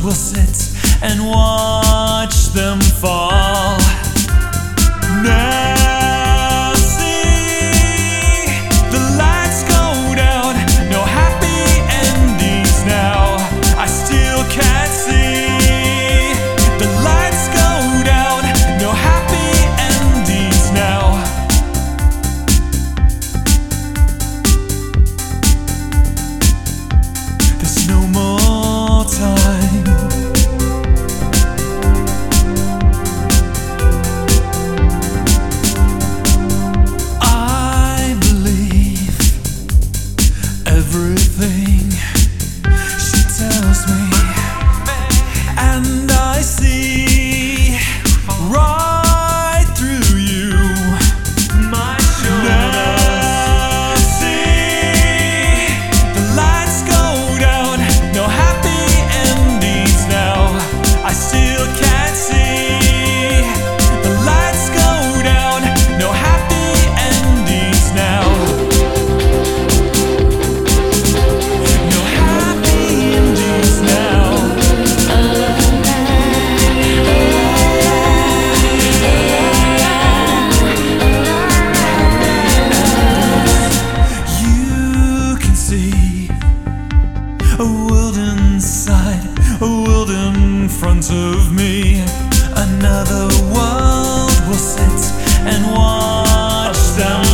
will sit and watch them fall. Now see the lights go down, no happy endings now. I still can't see the lights go down, no happy endings now. There's no more time. Everything she tells me, and I see right through you. My shoulders. Now see the lights go down, no happy endings now. I still can't see the lights go down, no happy endings now. A world inside, a world in front of me. Another world will sit and watch them